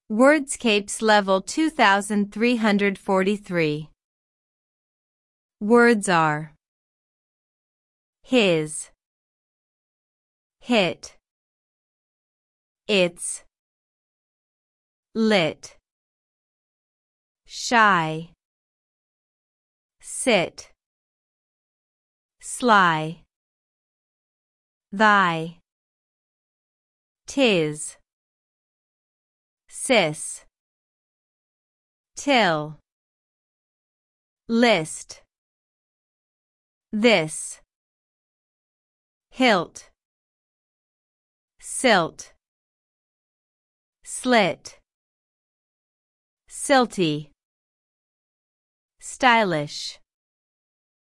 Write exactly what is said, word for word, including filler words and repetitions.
Wordscapes level two thousand three hundred forty-three. Words are his, hit, it's, lit, shy, sit, sly, thy, tis, sis, till, list, this, hilt, silt, slit, silty, stylish.